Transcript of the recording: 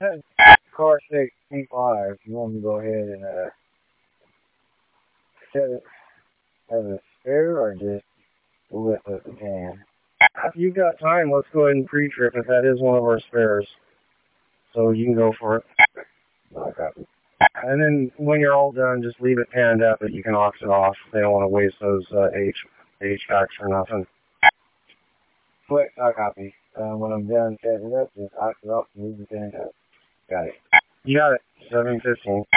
Car 65, you want me to go ahead and set it as a spare or just lift with the pan? If you've got time, let's go ahead and pre-trip it. That is one of our spares. So you can go for it. Okay. And then when you're all done, just leave it panned up, but you can ox it off. They don't want to waste those HVACs for nothing. Quick, I copy. When I'm done setting it up, just ox it off and leave the pan up. Got it. You got it. 7:15.